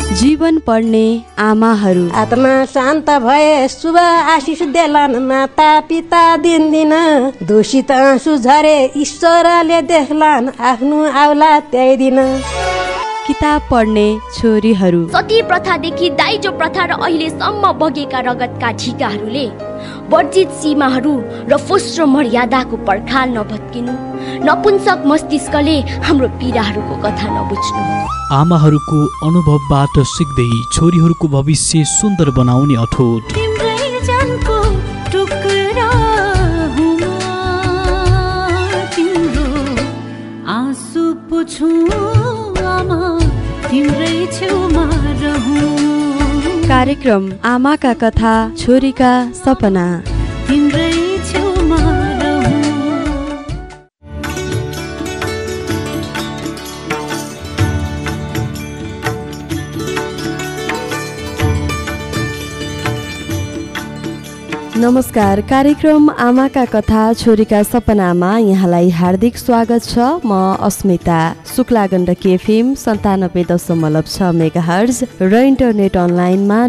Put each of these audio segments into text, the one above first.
जीवन पढ्ने आमाहरू। आत्मा शान्त भए शुभ आशिष देलान् माता पिता दिन्दिन, दूषित आँसु झरे ईश्वरले देख्लान् आफ्नो औलाद त्यही दिन। किताब पढ्ने छोरीहरू। सती प्रथादेखि दाइजो प्रथा र अहिलेसम्म बगेका रगतका झिकाहरूले वर्जित सीमाहरू र फुस्रो मर्यादाको पर्खाल नभत्किनु, नपुंसक मस्तिष्कले हाम्रो पीडाहरूको कथा नबुझ्नु। आमाहरूको अनुभवबाट सिक्दै छोरीहरूको भविष्य सुन्दर बनाउने अठोट। कार्यक्रम आमाका कथा छोरीका सपना। तिम्रै छेउमा रहूं। नमस्कार, कार्यक्रम आमाका कथा छोरीका सपनामा यहाँलाई हार्दिक स्वागत छ। म अस्मिता। शुक्ला गण्डकी एफएम 97.6 मेगाहर्ज र इन्टरनेट अनलाइनमा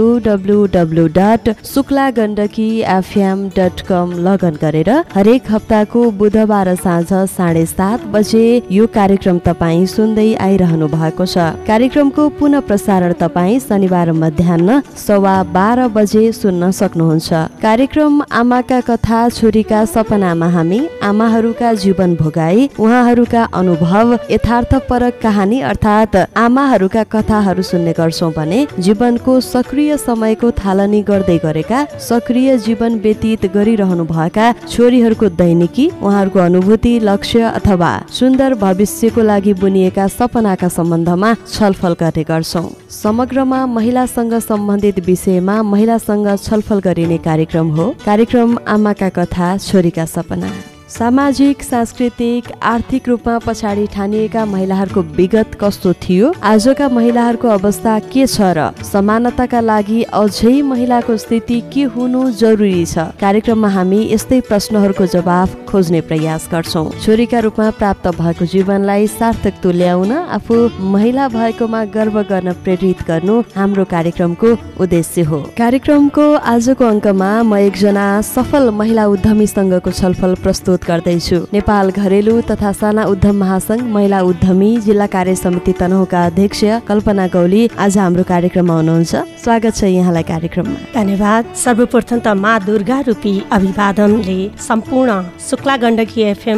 www.शुक्लागण्डकीfm.com लगइन गरेर हरेक हप्ताको बुधबार साँझ 7:30 बजे यो कार्यक्रम तपाईँ सुन्दै आइरहनु भएको छ। कार्यक्रमको पुनः प्रसारण तपाईँ शनिबार मध्याह्न 12:15 बजे सुन्न सक्नुहुन्छ। कार्यक्रम आमाका कथा छोरीका सपनामा हामी आमाहरूका जीवन भोगाई, उहाँहरूका अनुभव, यथार्थपरक कहानी अर्थात् आमाहरूका कथाहरू सुन्ने गर्छौं भने जीवनको सक्रिय समयको थालनी गर्दै गरेका, सक्रिय जीवन व्यतीत गरिरहनु भएका छोरीहरूको दैनिकी, उहाँहरूको अनुभूति, लक्ष्य अथवा सुन्दर भविष्यको लागि बुनिएका सपनाका सम्बन्धमा छलफल गर्ने गर्छौं। समग्रमा महिलासँग सम्बन्धित विषयमा महिलासँग छलफल गरिने कार्यक्रम हो कार्यक्रम आमाका कथा छोरीका सपना। सामाजिक, सांस्कृतिक, आर्थिक रूपमा पछाडि ठानिएका महिलाहरूको विगत कस्तो थियो, आजका महिलाहरूको अवस्था के छ र समानताका लागि अझै महिलाको स्थिति के हुनु जरुरी छ। कार्यक्रममा हामी यस्तै प्रश्नहरूको जवाफ खोज्ने प्रयास गर्छौं। छोरीका रूपमा प्राप्त भएको जीवनलाई सार्थक तुल्याउन, आफू महिला भएकोमा गर्व गर्न प्रेरित गर्नु हाम्रो कार्यक्रमको उद्देश्य हो। कार्यक्रमको आजको अङ्कमा म एकजना सफल महिला उद्यमीसँगको छलफल प्रस्तुत गर्दैछु। नेपाल घरेलु तथा साना उद्यम महासंघ महिला उद्यमी जिल्ला कार्य समिति तनहुँका अध्यक्ष कल्पना गौली आज हाम्रो कार्यक्रममा हुनुहुन्छ। स्वागत छ यहाँलाई कार्यक्रममा। धन्यवाद। सर्वप्रथम त माँ दुर्गा रूपी अभिवादनले सम्पूर्ण शुक्ला गण्डकी एफएम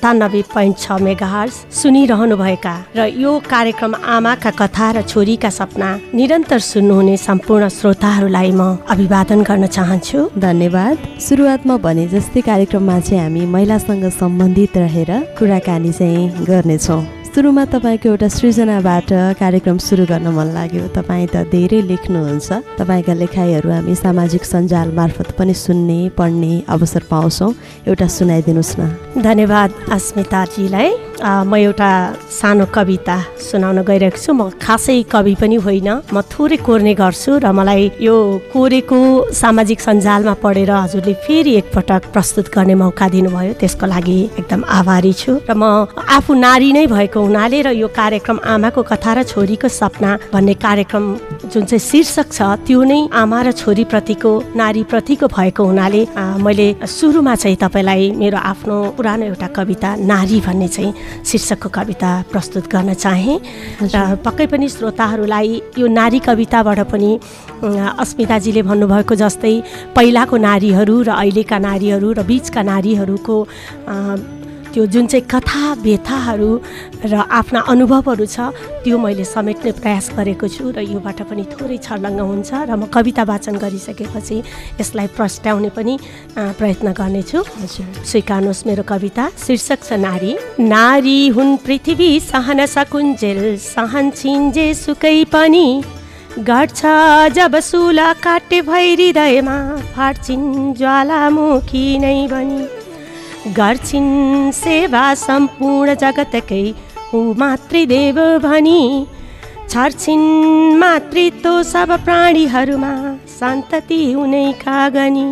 97.6 मेगाहर्ज सुनिरहनु भएका र यो कार्यक्रम आमाका कथा र छोरीका सपना निरन्तर सुन्नुहुने सम्पूर्ण श्रोताहरूलाई म अभिवादन गर्न चाहन्छु। धन्यवाद। सुरुवातमा भने जस्तै कार्यक्रममा चाहिँ हामी महिलासँग सम्बन्धित रहेर कुराकानी चाहिँ गर्नेछौँ। सुरुमा तपाईँको एउटा सृजनाबाट कार्यक्रम सुरु गर्न मन लाग्यो। तपाईँ त धेरै लेख्नुहुन्छ, तपाईँका लेखाइहरू हामी सामाजिक सञ्जाल मार्फत पनि सुन्ने पढ्ने अवसर पाउँछौँ। एउटा सुनाइदिनुहोस् न। धन्यवाद अस्मिताजीलाई। म एउटा सानो कविता सुनाउन गइरहेको छु। म खासै कवि पनि होइन, म थोरै कोर्ने गर्छु र मलाई यो कोरेको सामाजिक सञ्जालमा पढेर हजुरले फेरि एकपटक प्रस्तुत गर्ने मौका दिनुभयो, त्यसको लागि एकदम आभारी छु। र म आफू नारी नै भएको हुनाले र यो कार्यक्रम आमाको कथा र छोरीको सपना भन्ने कार्यक्रम जुन चाहिँ शीर्षक छ त्यो नै आमा र छोरी प्रतिको, नारी प्रतिको भएको हुनाले मैले सुरुमा चाहिँ तपाईँलाई मेरो आफ्नो पुरानो एउटा कविता नारी भन्ने चाहिँ शीर्षकको कविता प्रस्तुत गर्न चाहेँ। र पक्कै पनि श्रोताहरूलाई यो नारी कविताबाट पनि अस्मिताजीले भन्नुभएको जस्तै पहिलाको नारीहरू र अहिलेका नारीहरू र बिचका नारीहरूको त्यो जुन चाहिँ कथा व्यथाहरू र आफ्ना अनुभवहरू छ त्यो मैले समेट्ने प्रयास गरेको छु र योबाट पनि थोरै छर्लङ्ग हुन्छ र म कविता वाचन गरिसकेपछि यसलाई प्रस्ट्याउने पनि प्रयत्न गर्नेछु। स्वीकार्नुहोस् मेरो कविता। शीर्षक छ नारी। नारी हुन् पृथ्वी सहन सकुन्जेल, सहन्छिन् जे सुकै पनि, गर्छ जब सुला काटे भई हृदयमा, फाट्छिन् ज्वालामुखी नै बनी, गर्छिन् सेवा सम्पूर्ण जगतकै ऊ मातृदेव भनी, छर्छिन् मातृत्व सब प्राणीहरूमा, सन्तति उनैका गनी,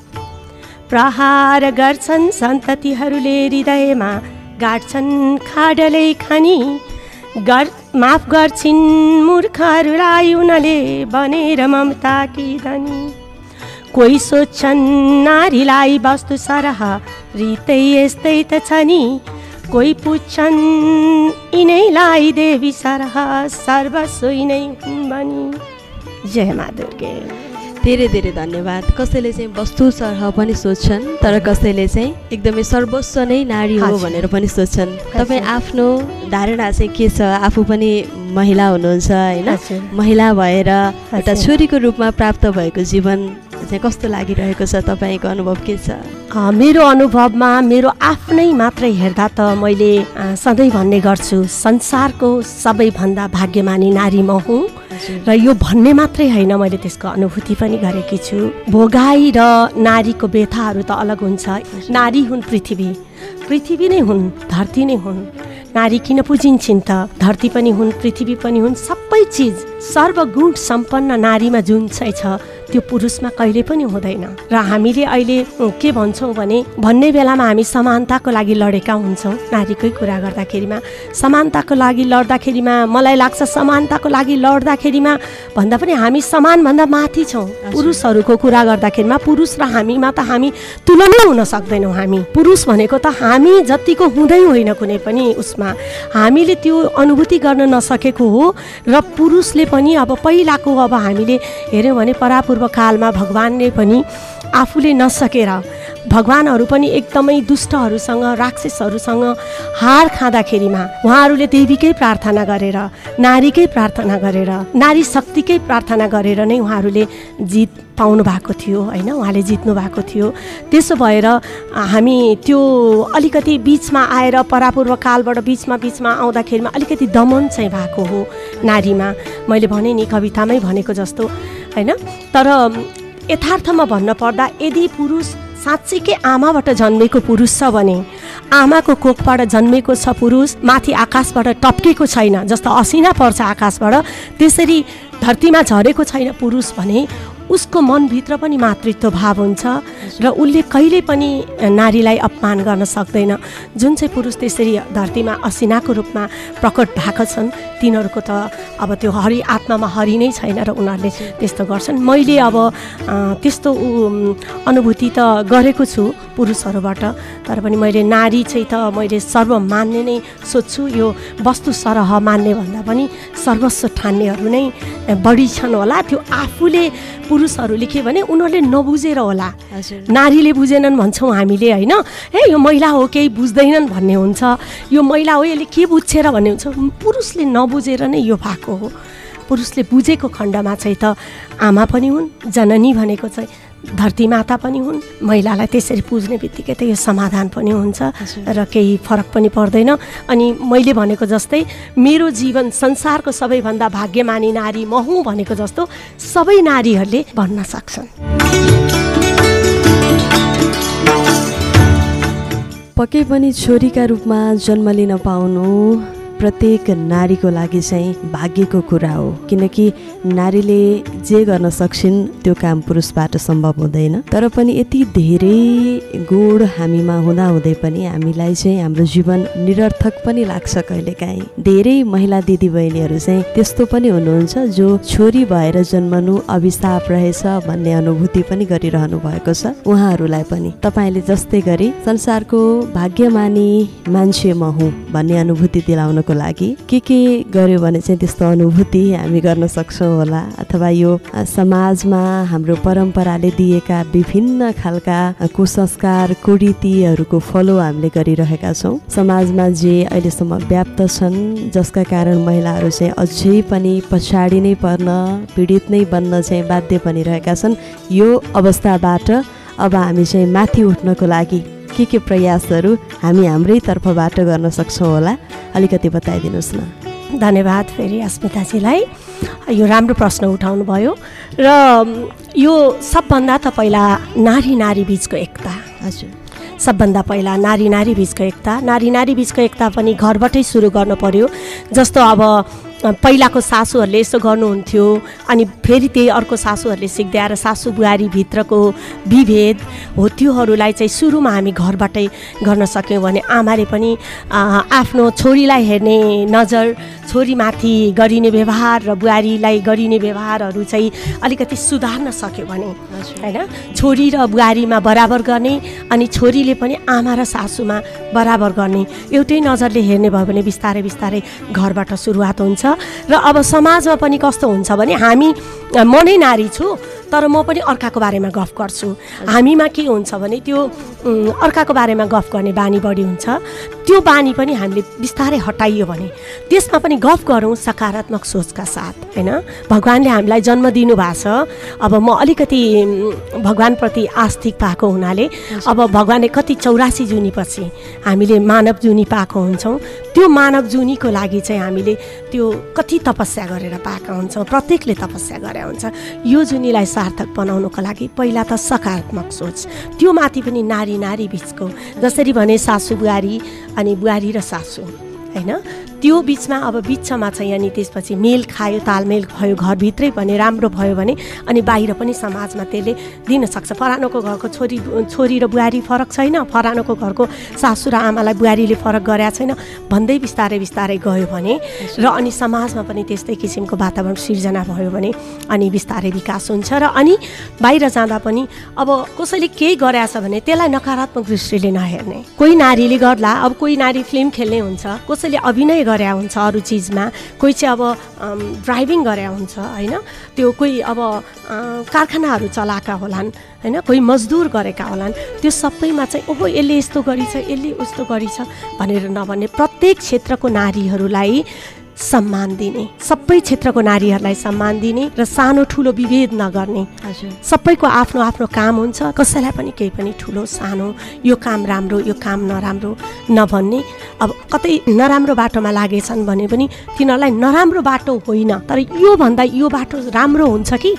प्रहार गर्छन् सन्ततिहरूले हृदयमा, गाड्छन् खाडलै खनी, माफ गर्छिन् मूर्खहरूलाई उनले बनेर ममताकी धनी। कोही सोध्छन् नारीलाई वस्तु सरह रीतै यस्तै त छ नि। कोही पुच्छन् यिनैलाई देवी सरह सर्वस्व यिनै हुन् भनी। जय मा दुर्गे। धेरै धेरै धन्यवाद। कसैले चाहिँ वस्तु सरह पनि सोध्छन् तर कसैले चाहिँ एकदमै सर्वस्व नै नारी हो भनेर पनि सोध्छन्। तपाईँ आफ्नो धारणा चाहिँ के छ? आफू पनि महिला हुनुहुन्छ होइन, महिला भएर एउटा छोरीको रूपमा प्राप्त भएको जीवन चाहिँ कस्तो लागिरहेको छ? तपाईँको अनुभव के छ? मेरो अनुभवमा मेरो आफ्नै मात्रै हेर्दा त मैले सधैँ भन्ने गर्छु संसारको सबैभन्दा भाग्यमानी नारी म हुँ। र यो भन्ने मात्रै होइन, मैले त्यसको अनुभूति पनि गरेकी छु। भोगाई र नारीको व्यथाहरू त अलग हुन्छ। नारी हुन् पृथ्वी, पृथ्वी नै हुन्, धरती नै हुन्। नारी किन पुजिन्छन् त? धरती पनि हुन्, पृथ्वी पनि हुन्, सबै चिज सर्वगुण सम्पन्न नारीमा जुन चाहिँ छ त्यो पुरुषमा कहिले पनि हुँदैन। र हामीले अहिले के भन्छौँ भने भन्ने बेलामा हामी समानताको लागि लडेका हुन्छौँ। नारीकै कुरा गर्दाखेरिमा समानताको लागि लड्दाखेरिमा मलाई लाग्छ समानताको लागि लड्दाखेरिमा भन्दा पनि हामी समानभन्दा माथि छौँ। पुरुषहरूको कुरा गर्दाखेरिमा पुरुष र हामीमा त हामी तुलना हुन सक्दैनौँ। हामी पुरुष भनेको त हामी जतिको हुँदै होइन कुनै पनि उसमा हामीले त्यो अनुभूति गर्न नसकेको हो। र पुरुषले पनि अब पहिलाको अब हामीले हेऱ्यौँ भने परापूर्व कालमा भगवानले पनि आफूले नसकेर भगवानहरू पनि एकदमै दुष्टहरूसँग राक्षसहरूसँग हार खाँदाखेरिमा उहाँहरूले देवीकै प्रार्थना गरेर नारीकै प्रार्थना गरेर नारी शक्तिकै प्रार्थना गरेर नै उहाँहरूले जित पाउनु भएको थियो होइन, उहाँले जित्नु भएको थियो। त्यसो भएर हामी त्यो अलिकति बिचमा आएर परापूर्व कालबाट बिचमा आउँदाखेरिमा अलिकति दमन चाहिँ भएको हो नारीमा। मैले भने नि कवितामै भनेको जस्तो होइन। तर यथार्थमा भन्न पर्दा यदि पुरुष साँच्चीकै आमाबाट जन्मेको पुरुष छ भने आमाको कोखबाट जन्मेको छ पुरुष, माथि आकाशबाट टप्केको छैन जस्तो असिना पर्छ आकाशबाट त्यसरी धरतीमा झरेको छैन पुरुष भने उसको मनभित्र पनि मातृत्व भाव हुन्छ र उसले कहिले पनि नारीलाई अपमान गर्न सक्दैन। जुन चाहिँ पुरुष त्यसरी धरतीमा असिनाको रूपमा प्रकट भएका छन् तिनीहरूको त अब त्यो हरि आत्मामा हरि नै छैन र उनीहरूले त्यस्तो गर्छन्। मैले अब त्यस्तो अनुभूति त गरेको छु पुरुषहरूबाट। तर पनि मैले नारी चाहिँ त मैले सर्व मान्ने नै सोध्छु। यो वस्तु सरह मान्ने भन्दा पनि सर्वस्व ठान्नेहरू नै बढी छन् होला। त्यो आफूले पुरुषहरूले के भने उनीहरूले नबुझेर होला, नारीले बुझेनन् भन्छौँ हामीले होइन। ए यो महिला हो केही बुझ्दैनन् भन्ने हुन्छ, यो महिला हो यसले के बुझेर भन्ने हुन्छ। पुरुषले नबुझेर नै यो भएको हो। पुरुषले बुझेको खण्डमा चाहिँ त आमा पनि हुन्, जननी भनेको चाहिँ धरती माता पनि हुन्। महिलालाई त्यसरी पुज्ने बित्तिकै त यो समाधान पनि हुन्छ र केही फरक पनि पर्दैन। अनि मैले भनेको जस्तै मेरो जीवन संसारको सबैभन्दा भाग्यमानी नारी म हुँ भनेको जस्तो सबै नारीहरूले भन्न सक्छन्। पक्कै पनि छोरीका रूपमा जन्म लिन पाउनु प्रत्येक नारीको लागि चाहिँ भाग्यको कुरा हो। किनकि नारीले जे गर्न सक्छिन् त्यो काम पुरुषबाट सम्भव हुँदैन। तर पनि यति धेरै गुण हामीमा हुँदाहुँदै पनि हामीलाई चाहिँ हाम्रो जीवन निरर्थक पनि लाग्छ कहिलेकाहीँ। धेरै महिला दिदीबहिनीहरू चाहिँ त्यस्तो पनि हुनुहुन्छ जो छोरी भएर जन्मनु अभिशाप रहेछ भन्ने अनुभूति पनि गरिरहनु भएको छ। उहाँहरूलाई पनि तपाईँले जस्तै गरी संसारको भाग्यमानी मान्छे म हुँ भन्ने अनुभूति दिलाउन को लागि के गर्यो भने चाहिँ त्यस्तो अनुभूति हामी गर्न सक्छौँ होला। अथवा यो समाजमा हाम्रो परम्पराले दिएका विभिन्न खालका कुसंस्कार कुरीतिहरूको फलो हामीले गरिरहेका छौँ। समाजमा जे अहिलेसम्म व्याप्त छन् जसका कारण महिलाहरू चाहिँ अझै पनि पछाडि नै पर्न पीडित नै बन्न चाहिँ बाध्य बनिरहेका छन्। यो अवस्थाबाट अब हामी चाहिँ माथि उठ्नको लागि के प्रयासहरू हामी हाम्रै तर्फबाट गर्न सक्छौँ होला, अलिकति बताइदिनुहोस् न। धन्यवाद फेरि अस्मिताजीलाई, यो राम्रो प्रश्न उठाउनु भयो। र यो सबभन्दा त पहिला नारी बिचको एकता। हजुर, सबभन्दा पहिला नारी बिचको एकता। नारी बिचको एकता पनि घरबाटै सुरु गर्नु पर्यो। जस्तो अब पहिलाको सासूहरूले यसो गर्नुहुन्थ्यो अनि फेरि त्यही अर्को सासूहरूले सिक्दै आएर सासू बुहारी भित्रको विभेद हो त्योहरूलाई चाहिँ सुरुमा हामी घरबाटै गर्न सक्यौँ भने आमाले पनि आफ्नो छोरीलाई हेर्ने नजर, छोरीमाथि गरिने व्यवहार र बुहारीलाई गरिने व्यवहारहरू चाहिँ अलिकति सुधार्न सक्यो भने होइन, छोरी र बुहारीमा बराबर गर्ने अनि छोरीले पनि आमा र सासूमा बराबर गर्ने एउटै नजरले हेर्ने भयो भने बिस्तारै बिस्तारै घरबाट सुरुवात हुन्छ। र अब समाजमा पनि कस्तो हुन्छ भने म नै नारी छु तर म पनि अर्काको बारेमा गफ गर्छु। हामीमा के हुन्छ भने त्यो अर्काको बारेमा गफ गर्ने बानी बढी हुन्छ। त्यो बानी पनि हामीले बिस्तारै हटाइयो भने त्यसमा पनि गफ गरौँ सकारात्मक सोचका साथ होइन। भगवान्ले हामीलाई जन्म दिनुभएको छ। अब म अलिकति भगवान्प्रति आस्तिक पाएको हुनाले अब भगवान्ले कति 84 जुनीपछि हामीले मानव जुनी पाएको हुन्छौँ। त्यो मानव जुनीको लागि चाहिँ हामीले त्यो कति तपस्या गरेर पाएका हुन्छौँ। प्रत्येकले तपस्या गरे हुन्छ। यो जुनीलाई सार्थक बनाउनको लागि पहिला त सकारात्मक सोच, त्यो माथि पनि नारी नारी बिचको, जसरी भने सासू बुहारी अनि बुहारी र सासू होइन, त्यो बिचमा अब बिचमा चाहिँ अनि त्यसपछि मेल खायो, तालमेल भयो, घरभित्रै भने राम्रो भयो भने अनि बाहिर पनि समाजमा त्यसले दिन सक्छ। फरानुको घरको छोरी र बुहारी फरक छैन, फरानुको घरको सासू र आमालाई बुहारीले फरक गरेका छैन भन्दै बिस्तारै बिस्तारै गयो भने र अनि समाजमा पनि त्यस्तै किसिमको वातावरण सिर्जना भयो भने अनि बिस्तारै विकास हुन्छ। र अनि बाहिर जाँदा पनि अब कसैले केही गरेछ भने त्यसलाई नकारात्मक दृष्टिले नहेर्ने। कोही नारीले गर्ला, अब कोही नारी फिल्म खेल्ने हुन्छ, कसैले अभिनय गरे हुन्छ अरू चिजमा, कोही चाहिँ अब ड्राइभिङ गरे हुन्छ होइन, त्यो कोही अब कारखानाहरू चलाएका होलान् होइन, कोही मजदुर गरेका होलान्। त्यो सबैमा चाहिँ ओहो यसले यस्तो गरिछ, यसले उस्तो गरिछ भनेर नभन्ने, प्रत्येक क्षेत्रको नारीहरूलाई सम्मान दिने, सबै क्षेत्रको नारीहरूलाई सम्मान दिने र सानो ठुलो विभेद नगर्ने। सबैको आफ्नो आफ्नो काम हुन्छ, कसैलाई पनि केही पनि ठुलो सानो यो काम राम्रो यो काम नराम्रो नभन्ने। अब कतै नराम्रो बाटोमा लागेछन् भने पनि तिनीहरूलाई नराम्रो बाटो होइन तर यो भन्दा यो बाटो राम्रो हुन्छ कि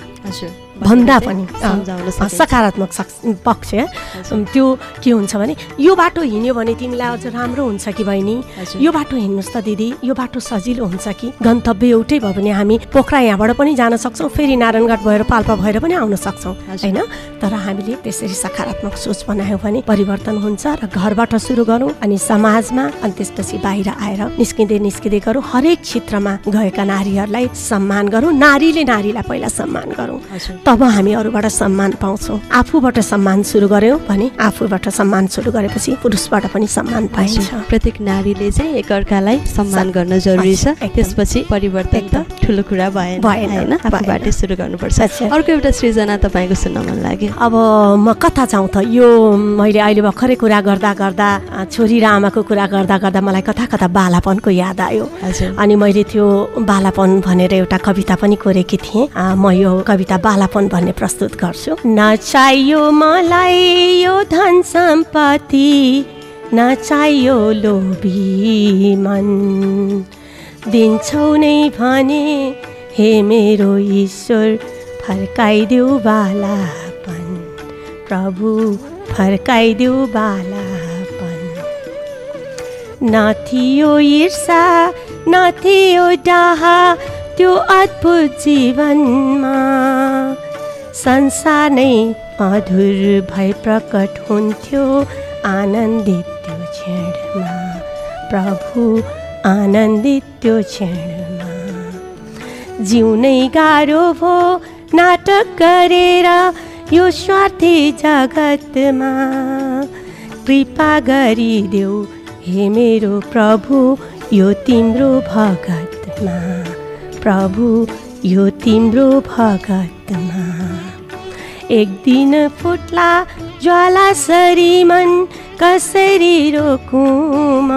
भन्दा पनि सकारात्मक पक्ष त्यो के हुन्छ भने यो बाटो हिँड्यो भने तिमीलाई अझ राम्रो हुन्छ कि बहिनी, यो बाटो हिँड्नुहोस् त दिदी, यो बाटो सजिलो हुन्छ कि। गन्तव्य एउटै भयो भने हामी पोखरा यहाँबाट पनि जान सक्छौँ, फेरि नारायणगढ भएर पाल्पा भएर पनि आउन सक्छौँ होइन। तर हामीले त्यसरी सकारात्मक सोच बनायौँ भने परिवर्तन हुन्छ। र घरबाट सुरु गरौँ अनि समाजमा अनि त्यसपछि बाहिर आएर निस्किँदै गरौँ। हरेक क्षेत्रमा गएका नारीहरूलाई सम्मान गरौँ। नारीले नारीलाई पहिला सम्मान गरौँ, तब हामी अरूबाट सम्मान पाउँछौँ। आफूबाट सम्मान सुरु गऱ्यौँ भने आफूबाट सम्मान सुरु गरेपछि पुरुषबाट पनि सम्मान पाइन्छ। प्रत्येक नारीले चाहिँ एकअर्कालाई सम्मान गर्न जरुरी छ, त्यसपछि परिवर्तन त ठुलो कुरा भएन होइन, आफूबाटै सुरु गर्नुपर्छ। अर्को एउटा सृजना तपाईँको सुन्न मन लाग्यो। अब म कता जाउँ त, यो मैले अहिले भर्खरै कुरा गर्दा गर्दा छोरी र आमाको कुरा गर्दा गर्दा मलाई कता कता बालापनको याद आयो। अनि मैले त्यो बालापन भनेर एउटा कविता पनि कोरेकी थिएँ। म यो कविता बालापन भन्ने प्रस्तुत गर्छु। नचाहियो मलाई यो धन सम्पत्ति, नचाहियो लोभी मन, दिन्छौ नै भने हे मेरो ईश्वर फर्काइदेऊ बालापन, प्रभु फर्काइदेऊ बालापन। नथियो ईर्षा नथियो डाहा त्यो अद्भुत जीवनमा, संसार नै मधुर भई प्रकट हुन्थ्यो आनन्दित त्यो क्षणमा, प्रभु आनन्दित त्यो क्षणमा। जिउनै गाह्रो भो नाटक गरेर यो स्वार्थी जगतमा, कृपा गरिदेऊ हे मेरो प्रभु यो तिम्रो भगतमा, प्रभु यो तिम्रो भगतमा। एक दिन फुट्ला ज्वाला सरी मन कसरी रोकुम,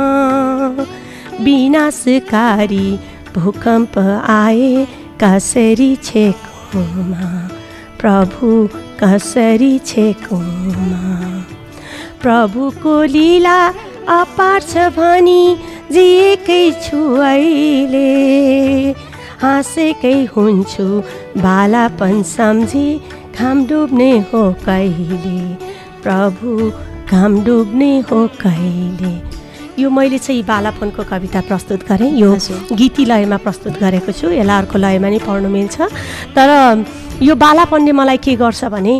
विनाशकारी भूकम्प आए कसरी छेकुमा, प्रभु कसरी छेकुमा। प्रभुको लीला अपार छ भनी जिएकै छु अहिले, हाँसेकै हुन्छु बालापन सम्झी, घाम डुब्ने हो कहिले, प्रभु घाम डुब्ने हो कहिले। यो मैले चाहिँ बालापनको कविता प्रस्तुत गरेँ। यो गीती लयमा प्रस्तुत गरेको छु, एलआरको लयमा नै पढ्नु मिल्छ। तर यो बालापनले मलाई के गर्छ भने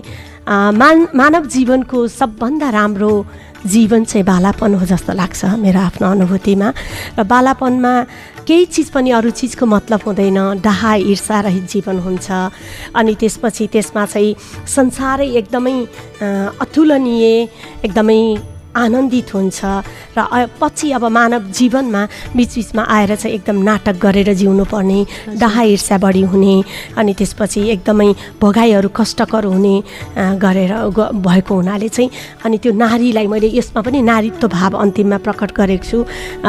मानव जीवनको सबभन्दा राम्रो जीवन चाहिँ बालापन हो जस्तो लाग्छ मेरो आफ्नो अनुभूतिमा। र बालापनमा केही चिज पनि अरू चिजको मतलब हुँदैन, डाहा ईर्षा रहित जीवन हुन्छ। अनि त्यसपछि त्यसमा चाहिँ संसारै एकदमै अतुलनीय, एकदमै आनन्दित हुन्छ। र पछि अब मानव जीवनमा बिचबिचमा आएर चाहिँ एकदम नाटक गरेर जिउनु पर्ने, डाहा ईर्ष्या बढी हुने, अनि त्यसपछि एकदमै भोगाइहरू कष्टकर हुने गरेर भएको हुनाले चाहिँ अनि त्यो नारीलाई मैले यसमा पनि नारीत्व भाव अन्तिममा प्रकट गरेको छु।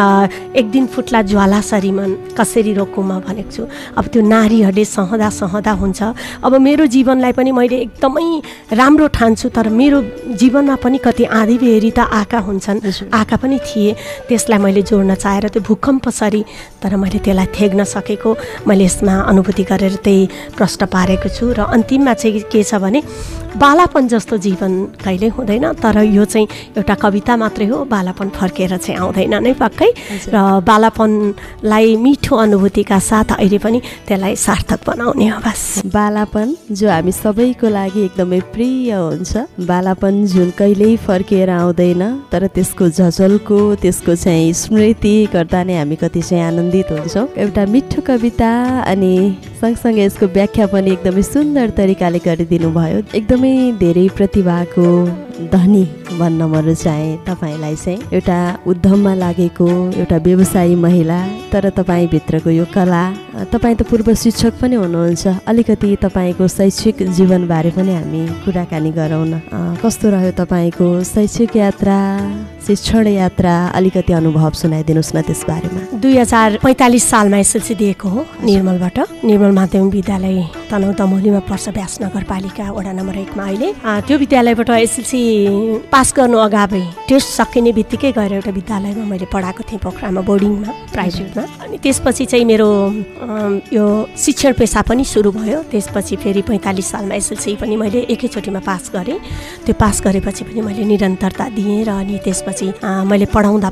एक दिन फुट्ला ज्वालासरी मन कसरी रोकौँ म भनेको छु। अब त्यो नारीहरूले सहँदा सहँदा हुन्छ। अब मेरो जीवनलाई पनि मैले एकदमै राम्रो ठान्छु, तर मेरो जीवनमा पनि कति आँधी बेहेरी त आँखा हुन्छन्, आँखा पनि थिए। त्यसलाई मैले जोड्न चाहेर त्यो भूकम्प सरी, तर मैले त्यसलाई थेग्न सकेको मैले यसमा अनुभूति गरेर त्यही प्रश्न पारेको छु। र अन्तिममा चाहिँ के छ भने बालापन जस्तो जीवन कहिल्यै हुँदैन, तर यो चाहिँ एउटा कविता मात्रै हो, बालापन फर्केर चाहिँ आउँदैन नै पक्कै। र बालापनलाई मिठो अनुभूतिका साथ अहिले पनि त्यसलाई सार्थक बनाउने हो बस। बालापन जो हामी सबैको लागि एकदमै प्रिय हुन्छ, बालापन जुन कहिल्यै फर्केर आउँदैन, तर त्यसको झझल्को, त्यसको चाहिँ स्मृति गर्दा नै हामी कति चाहिँ आनन्दित हुन्छौँ। एउटा मिठो कविता अनि सँगसँगै यसको व्याख्या पनि एकदमै सुन्दर तरिकाले गरिदिनु भयो। एकदमै धेरै प्रतिभाको धनी भन्न म रुचाएँ तपाईँलाई चाहिँ। एउटा उद्यममा लागेको एउटा व्यवसायी महिला, तर तपाईँभित्रको यो कला, तपाईँ त पूर्व शिक्षक पनि हुनुहुन्छ। अलिकति तपाईँको शैक्षिक जीवनबारे पनि हामी कुराकानी गरौँ न। कस्तो रह्यो तपाईँको शैक्षिक यात्रा, शिक्षण यात्रा, अलिकति अनुभव सुनाइदिनुहोस् न त्यसबारेमा। 2045 सालमा एसएलसी दिएको हो निर्मलबाट। निर्मल माध्यमिक विद्यालय तनहुँ दमोलीमा पर्छ, व्यास नगरपालिका वडा नम्बर 1 मा अहिले। त्यो विद्यालयबाट एसएलसी पास गर्नु अगावै टेस्ट सकिने बित्तिकै गएर एउटा विद्यालयमा मैले पढाएको थिएँ, पोखरामा बोर्डिङमा, प्राइभेटमा। अनि त्यसपछि चाहिँ मेरो यो शिक्षण पेसा पनि सुरु भयो। त्यसपछि फेरि 45 सालमा एसएलसी पनि मैले एकैचोटिमा पास गरेँ। त्यो पास गरेपछि पनि मैले निरन्तरता दिएँ र अनि त्यसपछि मैले पढाउँदा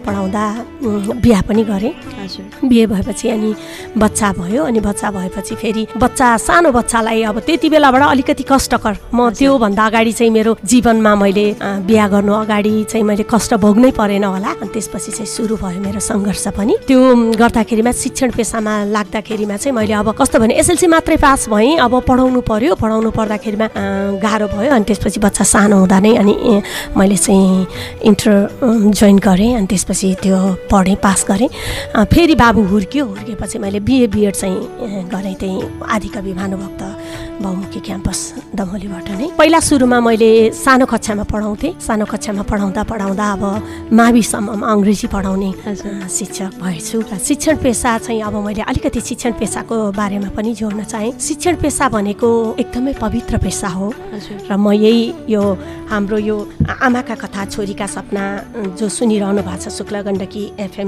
बिहा पनि गरेँ। बिहे भएपछि अनि बच्चा भयो। अनि बच्चा भएपछि फेरि सानो बच्चालाई अब त्यति बेलाबाट अलिकति कष्टकर, म त्योभन्दा अगाडि चाहिँ मेरो जीवनमा मैले बिहा गर्नु अगाडि चाहिँ मैले कष्ट भोग्नै परेन होला। अनि त्यसपछि चाहिँ सुरु भयो मेरो सङ्घर्ष पनि। त्यो गर्दाखेरिमा शिक्षण पेसामा लाग्दाखेरिमा चाहिँ मैले अब कस्तो भने एसएलसी मात्रै पास भएँ, अब पढाउनु पर्यो। पढाउनु पर्दाखेरिमा गाह्रो भयो। अनि त्यसपछि बच्चा सानो हुँदा नै अनि मैले चाहिँ इन्टर जोइन गरेँ। अनि त्यसपछि त्यो पढेँ, पास गरेँ। फेरि बाबु हुर्केपछि मैले बिएड चाहिँ गरेँ त्यही आदिकवि भानुभक्त बहुमुखी क्याम्पस दमोलीबाट नै। पहिला सुरुमा मैले सानो कक्षामा पढाउँथेँ। सानो कक्षामा पढाउँदा अब माविसम्ममा अङ्ग्रेजी पढाउने शिक्षक भएछु। र शिक्षण पेसा चाहिँ अब मैले अलिकति शिक्षण पेसाको बारेमा पनि जोड्न चाहेँ। शिक्षण पेसा भनेको एकदमै पवित्र पेसा हो। र म यही यो हाम्रो यो आमाका कथा छोरीका सपना जो सुनिरहनु भएको छ शुक्ला गण्डकी FM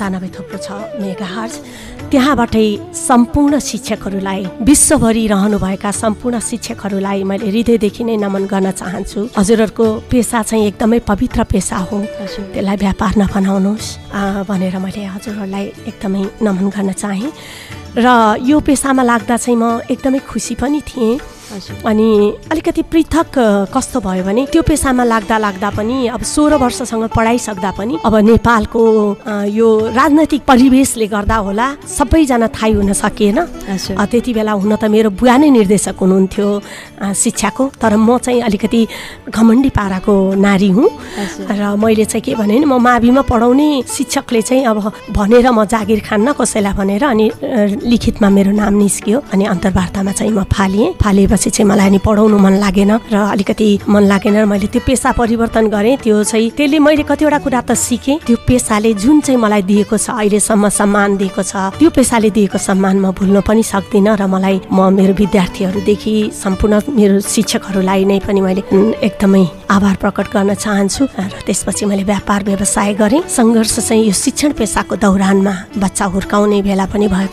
97.6 मेगाहर्ज, त्यहाँबाटै सम्पूर्ण शिक्षकहरूलाई, विश्वभरि रहनुभएका सम्पूर्ण शिक्षकहरूलाई मैले हृदयदेखि नै नमन गर्न चाहन्छु। हजुरहरूको पेसा चाहिँ एकदमै पवित्र पेसा हो, त्यसलाई व्यापार नबनाउनुहोस् भनेर मैले हजुरहरूलाई एकदमै नमन गर्न चाहेँ। र यो पेसामा लाग्दा चाहिँ म एकदमै खुसी पनि थिएँ। अनि अलिकति पृथक कस्तो भयो भने त्यो पेसामा लाग्दा पनि अब 16 वर्षसँग पढाइसक्दा पनि अब नेपालको यो राजनैतिक परिवेशले गर्दा होला सबैजना थाहै हुन सकिएन। त्यति बेला हुन त मेरो बुवा नै निर्देशक हुनुहुन्थ्यो शिक्षाको, तर म चाहिँ अलिकति घमण्डी पाराको नारी हुँ। र मैले चाहिँ के भने म माविमा पढाउने शिक्षकले चाहिँ अब भनेर म जागिर खान्न कसैलाई भनेर अनि लिखितमा मेरो नाम निस्कियो। अनि अन्तर्वार्तामा चाहिँ म फालिएपछि चाहिँ मलाई नि पढाउनु मन लागेन र अलिकति मन लागेन र मैले त्यो पेसा परिवर्तन गरेँ। त्यसले मैले कतिवटा कुरा त सिकेँ। त्यो पेसाले जुन चाहिँ मलाई दिएको छ, अहिलेसम्म सम्मान दिएको छ, त्यो पेसाले दिएको सम्मान म भुल्न पनि सक्दिनँ। र म मेरो विद्यार्थीहरूदेखि सम्पूर्ण मेरो शिक्षकहरूलाई नै पनि मैले एकदमै आभार प्रकट गर्न चाहन्छु। र त्यसपछि मैले व्यापार व्यवसाय गरेँ। सङ्घर्ष चाहिँ यो शिक्षण पेसाको दौरानमा बच्चा हुर्काउने बेला पनि भएको हुनाले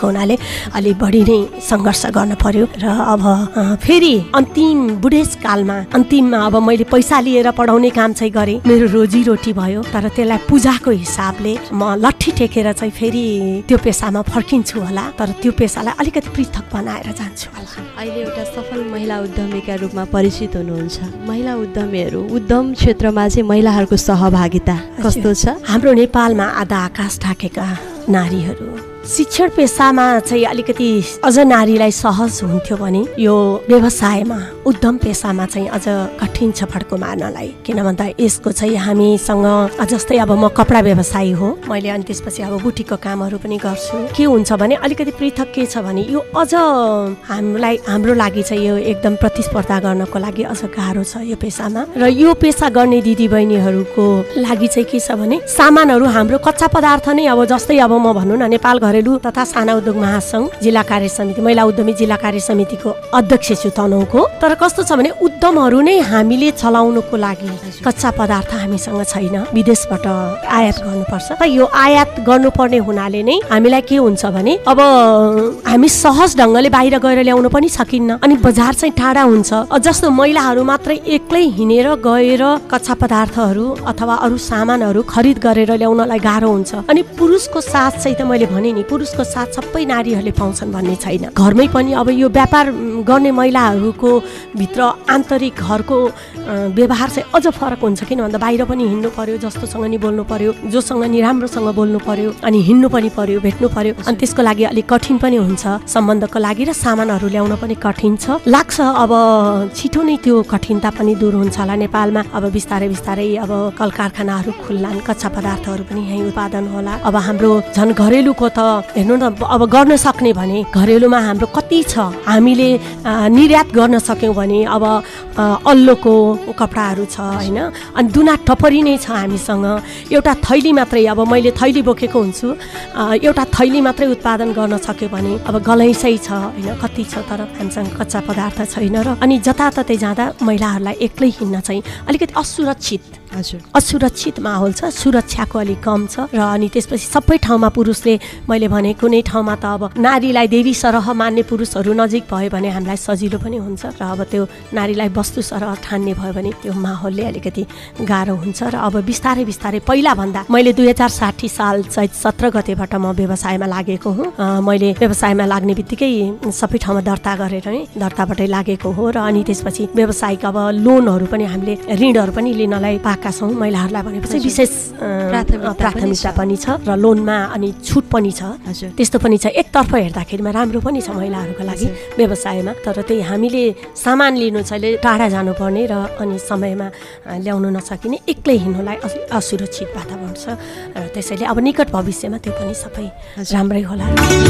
अलि बढी नै सङ्घर्ष गर्न पर्यो र अब फेरि अन्तिम बुढेसकालमा अन्तिममा अब मैले पैसा लिएर पढाउने काम चाहिँ गरेँ, मेरो रोजीरोटी भयो। तर त्यसलाई पूजाको हिसाबले म लट्ठी टेकेर चाहिँ फेरि त्यो पेसामा फर्किन्छु होला, तर त्यो पेसालाई अलिकति पृथक बनाएर जान्छु होला। अहिले एउटा सफल महिला उद्यमीका रूपमा परिचित हुनुहुन्छ। महिला उद्यमीहरू उद्यम क्षेत्रमा चाहिँ महिलाहरूको सहभागिता कस्तो छ? हाम्रो नेपालमा आधा आकाश ढाकेका नारीहरू शिक्षण पेसामा चाहिँ अलिकति अझ नारीलाई सहज हुन्थ्यो भने यो व्यवसायमा उद्यम पेसामा चाहिँ अझ कठिन छ फड्को मार्नलाई। किन भन्दा यसको चाहिँ हामीसँग जस्तै अब म कपडा व्यवसायी हो, मैले अनि त्यसपछि अब बुटिकको कामहरू पनि गर्छु। के हुन्छ भने अलिकति पृथक के छ भने यो अझ हाम्रो लागि चाहिँ यो एकदम प्रतिस्पर्धा गर्नको लागि अझ गाह्रो छ यो पेसामा। र यो पेसा गर्ने दिदीबहिनीहरूको लागि चाहिँ के छ भने सामानहरू हाम्रो कच्चा पदार्थ नै अब जस्तै अब म भनौँ न नेपाल घरेलु तथा साना उद्योग महासंघ जिल्ला कार्य समिति महिला उद्यमी जिल्ला कार्य समितिको अध्यक्ष छु तनहुँको। तर कस्तो छ भने उद्यमहरू नै हामीले चलाउनुको लागि कच्चा पदार्थ हामीसँग छैन, विदेशबाट आयात गर्नुपर्छ। र यो आयात गर्नुपर्ने हुनाले नै हामीलाई के हुन्छ भने अब हामी सहज ढङ्गले बाहिर गएर ल्याउन पनि सकिन्न, अनि बजार चाहिँ टाढा हुन्छ। जस्तो महिलाहरू मात्रै एक्लै हिँडेर गएर कच्चा पदार्थहरू अथवा अरू सामानहरू खरिद गरेर ल्याउनलाई गाह्रो हुन्छ। अनि पुरुषको साथ चाहिँ त मैले भने नि पुरुषको साथ सबै नारीहरूले पाउँछन् भन्ने छैन। घरमै पनि अब यो व्यापार गर्ने महिलाहरूको भित्र आन्तरिक घरको व्यवहार चाहिँ अझ फरक हुन्छ। किन भन्दा बाहिर पनि हिँड्नु पर्यो, जस्तोसँग नि बोल्नु पर्यो, जोसँग नि राम्रोसँग बोल्नु पर्यो, अनि हिँड्नु पनि पर्यो, भेट्नु पर्यो। अनि त्यसको लागि अलिक कठिन पनि हुन्छ सम्बन्धको लागि, र सामानहरू ल्याउन पनि कठिन छ लाग्छ। अब छिटो नै त्यो कठिनता पनि दूर हुन्छ होला। नेपालमा अब बिस्तारै बिस्तारै अब कल कारखानाहरू खुल्लान्, कच्चा पदार्थहरू पनि यहीँ उत्पादन होला। अब हाम्रो झन् घरेलुको त हेर्नु न, अब गर्न सक्ने भने घरेलुमा हाम्रो कति छ, हामीले निर्यात गर्न सक्यौँ भने अब अल्लोको कपडाहरू छ होइन, अनि दुना टपरी नै छ हामीसँग। एउटा थैली मात्रै, अब मैले थैली बोकेको हुन्छु, एउटा थैली मात्रै उत्पादन गर्न सक्यो भने अब गलैँसै छ होइन, कति छ, तर हामीसँग कच्चा पदार्थ छैन। र अनि जताततै जाँदा महिलाहरूलाई एक्लै हिँड्न चाहिँ अलिकति असुरक्षित माहौल छ, सुरक्षाको अलिक कम छ। र अनि त्यसपछि सबै ठाउँमा पुरुषले, मैले भने कुनै ठाउँमा त अब नारीलाई देवी सरह मान्ने पुरुषहरू नजिक भयो भने हामीलाई सजिलो पनि हुन्छ, र अब त्यो नारीलाई वस्तु सरह ठान्ने भयो भने त्यो माहौलले अलिकति गाह्रो हुन्छ। र अब बिस्तारै बिस्तारै पहिला भन्दा मैले 2060 साल चैत 17 गतेबाट म व्यवसायमा लागेको हुँ। मैले व्यवसायमा लाग्ने बित्तिकै सबै ठाउँमा दर्ता गरेर नै दर्ताबाटै लागेको हो। र अनि त्यसपछि व्यावसायिक अब लोनहरू पनि हामीले ऋणहरू पनि लिनलाई पाएका छौँ। महिलाहरूलाई भनेपछि विशेष प्राथमिकता पनि छ, र लोनमा अनि छुट पनि छ, त्यस्तो पनि छ। एकतर्फ हेर्दाखेरिमा राम्रो पनि छ महिलाहरूको लागि व्यवसायमा। तर त्यही हामीले सामान लिनु चाहिँ टाढा जानुपर्ने र अनि समयमा ल्याउनु नसकिने, एक्लै हिँड्नुलाई असुरक्षित वातावरण छ। र त्यसैले अब निकट भविष्यमा त्यो पनि सबै राम्रै होला।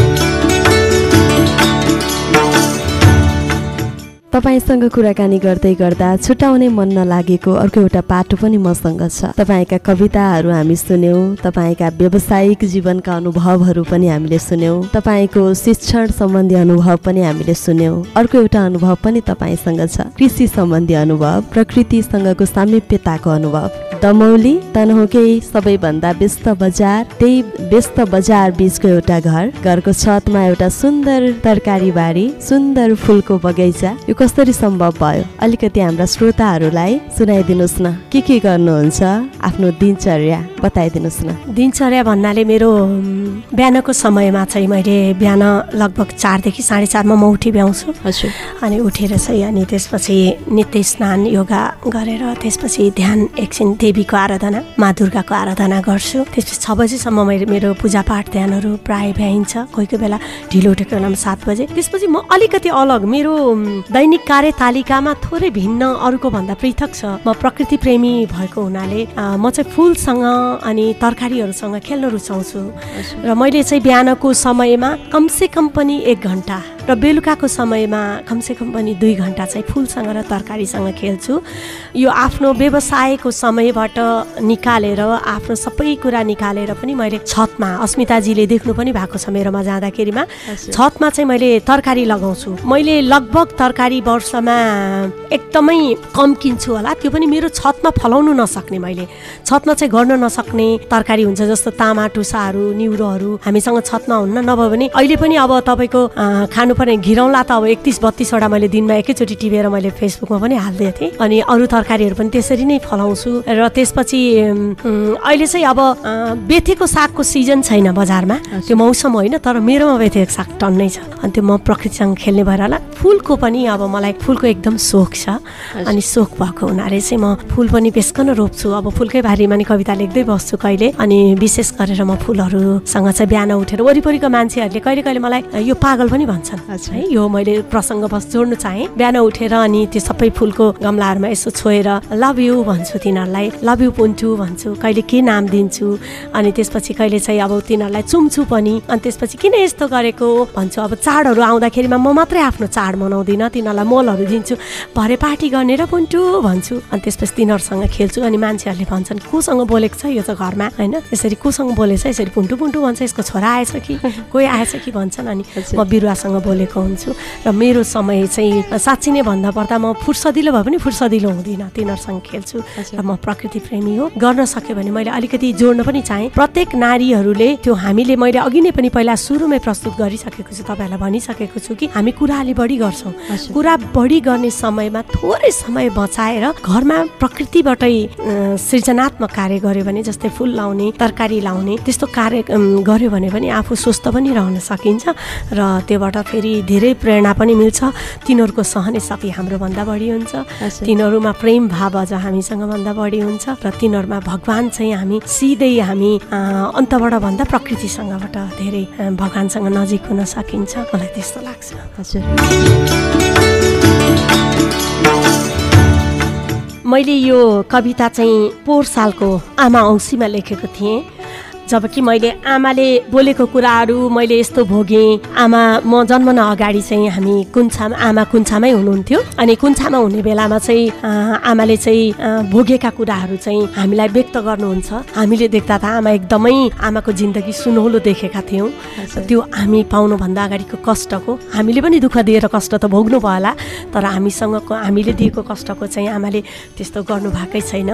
तपाईसँग कुराकानी गर्दै गर्दा छुटाउनै मन नलागेको अर्को एउटा पाटो पनि मसँग छ। तपाईँका कविताहरू हामी सुन्यौँ, तपाईँका व्यावसायिक जीवनका अनुभवहरू पनि हामीले सुन्यौँ, तपाईँको शिक्षण सम्बन्धी अनुभव पनि हामीले सुन्यौँ। अर्को एउटा अनुभव पनि तपाईँसँग छ, कृषि सम्बन्धी अनुभव, प्रकृतिसँगको सामिप्यताको अनुभव। दमौली तनहुँकै सबैभन्दा व्यस्त बजार, त्यही व्यस्त बजार बिचको एउटा घरको छतमा एउटा सुन्दर तरकारी बारी, सुन्दर फुलको बगैँचा। यो कसरी सम्भव भयो? अलिकति हाम्रा श्रोताहरूलाई सुनाइदिनुहोस् न, के गर्नुहुन्छ, आफ्नो दिनचर्या बताइदिनुहोस् न। दिनचर्या भन्नाले मेरो बिहानको समयमा चाहिँ मैले बिहान लगभग 4 देखि 4:30 म उठी भ्याउँछु। हजुर। अनि उठेर चाहिँ अनि त्यसपछि नित्य स्नान योगा गरेर त्यसपछि ध्यान एकछिन देवीको आराधना मा दुर्गाको आराधना गर्छु। त्यसपछि 6 बजेसम्म मेरो पूजापाठ ध्यानहरू प्राय भ्याइन्छ, कोही कोही बेला ढिलो उठेको बेलामा 7 बजे। त्यसपछि म अलिकति अलग, मेरो दैनिक कार्यतालिकामा थोरै भिन्न, अरूको भन्दा पृथक छ। म प्रकृति प्रेमी भएको हुनाले म चाहिँ फुलसँग अनि तरकारीहरूसँग खेल्न रुचाउँछु। र मैले चाहिँ बिहानको समयमा कमसे कम पनि 1 घन्टा र बेलुकाको समयमा कमसेकम पनि 2 घन्टा चाहिँ फुलसँग र तरकारीसँग खेल्छु। यो आफ्नो व्यवसायको समयबाट निकालेर आफ्नो सबै कुरा निकालेर पनि मैले छतमा, अस्मिताजीले देख्नु पनि भएको छ मेरोमा जाँदाखेरिमा, छतमा चाहिँ मैले तरकारी लगाउँछु। मैले लगभग तरकारी वर्षमा एकदमै कम किन्छु होला, त्यो पनि मेरो छतमा फलाउनु नसक्ने, मैले छतमा चाहिँ गर्न नसक्ने तरकारी हुन्छ जस्तो तामाटुसाहरू, निउरोहरू हामीसँग छतमा हुन्न। नभए पनि अहिले पनि अब तपाईँको खानुपर्ने घिरौँला त अब 31-32वटा मैले दिनमा एकैचोटि टिपेर मैले फेसबुकमा पनि हाल्दै थिएँ। अनि अरू तरकारीहरू पनि त्यसरी नै फलाउँछु। र त्यसपछि अहिले चाहिँ अब बेथेको सागको सिजन छैन बजारमा, त्यो मौसम होइन, तर मेरोमा बेथेको साग टन्नै छ। अनि त्यो म प्रकृतिसँग खेल्ने भएर होला। फुलको पनि अब मलाई फुलको एकदम सोख छ। अनि सोख भएको हुनाले चाहिँ म फुल पनि बेसकन रोप्छु। अब फुलकै बारीमा नि कविता लेख्दै बस्छु कहिले। अनि विशेष गरेर म फुलहरूसँग चाहिँ बिहान उठेर वरिपरिको मान्छेहरूले कहिले कहिले मलाई यो पागल पनि भन्छन् है, यो मैले प्रसङ्गवश जोड्नु चाहेँ। बिहान उठेर अनि त्यो सबै फुलको गमलाहरूमा यसो छोएर लभ यु भन्छु तिनीहरूलाई, लभ यु पुन्टु भन्छु, कहिले के नाम दिन्छु। अनि त्यसपछि कहिले चाहिँ अब तिनीहरूलाई चुम्छु पनि। अनि त्यसपछि किन यस्तो गरेको भन्छु। अब चाडहरू आउँदाखेरिमा म मात्रै आफ्नो चाड मनाउँदिनँ, तिनीहरूलाई मोलहरू दिन्छु, भरे पार्टी गर्ने र पुन्टु भन्छु। अनि त्यसपछि तिनीहरूसँग खेल्छु। अनि मान्छेहरूले भन्छन् कोसँग बोलेको छ यो त घरमा होइन, यसरी कोसँग बोलेछ, यसरी पुन्टु पुन्टु भन्छ, यसको छोरा आएछ कि कोही आएछ कि भन्छन्। अनि म बिरुवासँग बोलेको हुन्छु। र मेरो समय चाहिँ साँच्ची नै भन्दा पर्दा म फुर्सदिलो भए पनि फुर्सदिलो हुँदिनँ, तिनीहरूसँग खेल्छु। र म प्रकृति प्रेमी हो। गर्न सक्यो भने मैले अलिकति जोड्न पनि चाहेँ, प्रत्येक नारीहरूले त्यो हामीले, मैले अघि नै पनि पहिला सुरुमै प्रस्तुत गरिसकेको छु, तपाईँहरूलाई भनिसकेको छु कि हामी कुरा अलि बढी गर्छौँ। कुरा बढी गर्ने समयमा थोरै समय बचाएर घरमा प्रकृतिबाटै सृजनात्मक कार्य गर्यो भने, जस्तै फुल लाउने, तरकारी लाउने, त्यस्तो कार्य गर्यो भने पनि आफू स्वस्थ पनि रहन सकिन्छ। र त्योबाट फेरि धेरै प्रेरणा पनि मिल्छ। तिनीहरूको सहने शक्ति हाम्रोभन्दा बढी हुन्छ, तिनीहरूमा प्रेम भाव अझ हामीसँग भन्दा बढी हुन्छ। र तिनीहरूमा भगवान् चाहिँ हामी सिधै हामी अन्तबाट भन्दा प्रकृतिसँगबाट धेरै भगवान्सँग नजिक हुन सकिन्छ, मलाई त्यस्तो लाग्छ। हजुर, मैले यो कविता चाहिँ पोहोर सालको आमा औँसीमा लेखेको थिएँ। जबकि मैले आमाले बोलेको कुराहरू मैले यस्तो भोगेँ। आमा म जन्मन अगाडि चाहिँ हामी आमा कुन्छामै हुनुहुन्थ्यो। अनि कुन्छामा हुने बेलामा चाहिँ आमाले चाहिँ भोगेका कुराहरू चाहिँ हामीलाई व्यक्त गर्नुहुन्छ। हामीले देख्दा त आमा एकदमै आमाको जिन्दगी सुनौलो देखेका थियौँ। त्यो हामी पाउनुभन्दा अगाडिको कष्टको, हामीले पनि दुःख दिएर कष्ट त भोग्नु भयो होला, तर हामीले दिएको कष्टको चाहिँ आमाले त्यस्तो गर्नुभएकै छैन,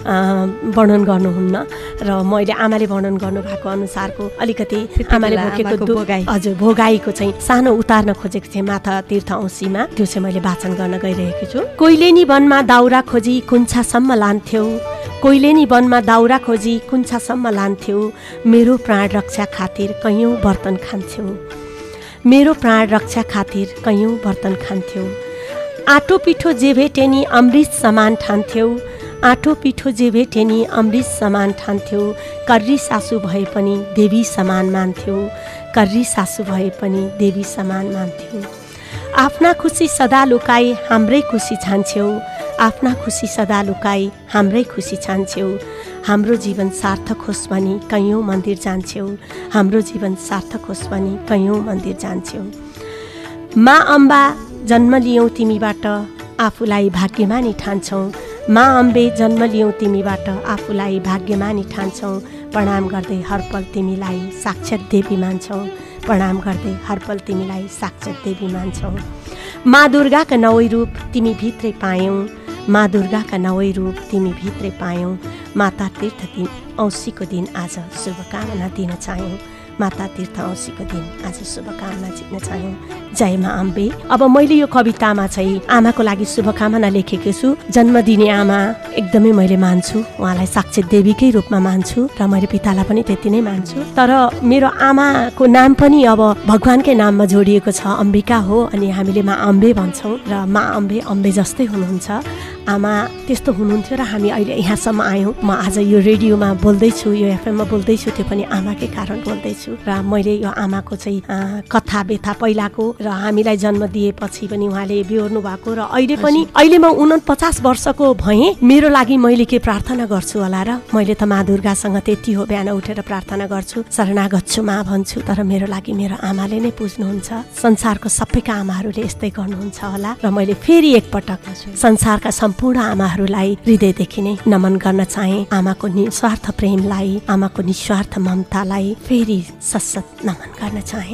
वर्णन गर्नुहुन्न। र मैले आमाले वर्णन गर्नुभएको अनुसारको अलिकति आमाले भोगेको हजुर भोगाईको चाहिँ सानो उतार्न खोजेको थिएँ माथा तीर्थ औँसीमा। त्यो चाहिँ मैले वाचन गर्न गइरहेको छु। कोइलेनी वनमा दाउरा खोजी कुन्छासम्म लान्थ्यौ, कोइलेनी वनमा दाउरा खोजी कुन्छासम्म लान्थ्यौ, मेरो प्राण रक्षा खातिर कैयौँ बर्तन खान्थ्यौ, मेरो प्राण रक्षा खातिर कैयौँ बर्तन खान्थ्यौ, आटो पिठो जे भेटे नि अमृत समान ठान्थ्यौ, आटो पिठो जे भेटे नि अमृत समान ठान्थ्यौ, कर्री सासु भए पनि देवी समान मान्थ्यौ, कर्री सासु भए पनि देवी समान मान्थ्यौ, आफ्ना खुसी सदा लुकाई हाम्रै खुसी छान्छ्यौ, आफ्ना खुसी सदा लुकाई हाम्रै खुसी छान्छ्यौ, हाम्रो जीवन सार्थक होस् भनी कैयौँ मन्दिर जान्छ्यौ, हाम्रो जीवन सार्थक होस् भनी कैयौँ मन्दिर जान्छ्यौ, मा अम्बा जन्म लियौ तिमीबाट आफूलाई भाग्यमानी ठान्छौ, मा अम्बे जन्म लियौ तिमीबाट आफूलाई भाग्यमानी ठान्छौ, प्रणाम गर्दै हरपल तिमीलाई साक्षात देवी मान्छौ, प्रणाम गर्दै हरपल तिमीलाई साक्षात देवी मान्छौ, मा दुर्गाका नवै रूप तिमी भित्रै पायौ, मा दुर्गाका नवै रूप तिमी भित्रै पायौ, माता तीर्थ दिन औँसीको दिन आज शुभकामना दिन चाह्यौँ, माता तीर्थ औँसीको दिन आज शुभकामना दिन चाह्यौँ। जय मा अम्बे। अब मैले यो कवितामा चाहिँ आमाको लागि शुभकामना लेखेको छु। जन्म दिने आमा एकदमै मैले मान्छु, उहाँलाई साक्षात देवीकै रूपमा मान्छु र मैले पितालाई पनि त्यति नै मान्छु। तर मेरो आमाको नाम पनि अब भगवानकै नाममा जोडिएको छ, अम्बिका हो। अनि हामीले मा अम्बे भन्छौँ र मा अम्बे अम्बे जस्तै हुनुहुन्छ। आमा त्यस्तो हुनुहुन्थ्यो र हामी अहिले यहाँसम्म आयौँ। म आज यो रेडियोमा बोल्दैछु, यो एफएममा बोल्दैछु, त्यो पनि आमाकै कारण बोल्दैछु। र मैले यो आमाको चाहिँ कथा व्यथा पहिलाको र हामीलाई जन्म दिएपछि पनि उहाँले बिहोर्नु भएको र अहिले म 49 वर्षको भएँ। मेरो लागि मैले के प्रार्थना गर्छु होला र? मैले त माँ दुर्गासँग त्यति हो, बिहान उठेर प्रार्थना गर्छु, शरणागत छु माँ भन्छु। तर मेरो लागि मेरो आमाले नै पुज्नुहुन्छ। संसारको सबैका आमाहरूले यस्तै गर्नुहुन्छ होला। र मैले फेरि एकपटक संसारका सम्पूर्ण आमाहरूलाई हृदयदेखि नै नमन गर्न चाहे। आमाको निस्वार्थ प्रेमलाई, आमाको निस्वार्थ ममतालाई फेरि सशत नमन गर्न चाहे।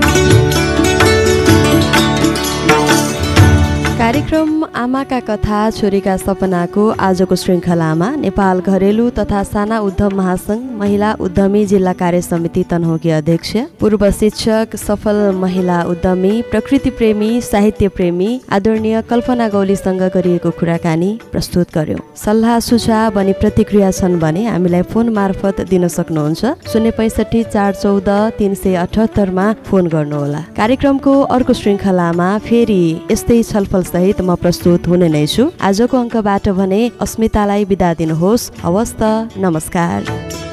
कार्यक्रम आमाका कथा छोरीका सपनाको आजको श्रृङ्खलामा नेपाल घरेलु तथा साना उद्यम महासंघ महिला उद्यमी जिल्ला कार्य समिति तनहुँकी अध्यक्ष, पूर्व शिक्षक, सफल महिला उद्यमी, प्रकृति प्रेमी, साहित्य प्रेमी आदरणीय कल्पना गौलीसँग गरिएको कुराकानी प्रस्तुत गर्यौं। सल्लाह सुझाव अनि प्रतिक्रिया छन् भने हामीलाई फोन मार्फत दिन सक्नुहुन्छ। 065 414 378 मा फोन गर्नुहोला। कार्यक्रमको अर्को श्रृङ्खलामा फेरि यस्तै छलफल सहित म प्रस्तुत हुने नै छु। आजको अङ्कबाट भने अस्मितालाई बिदा दिनुहोस्। हवस् त, नमस्कार।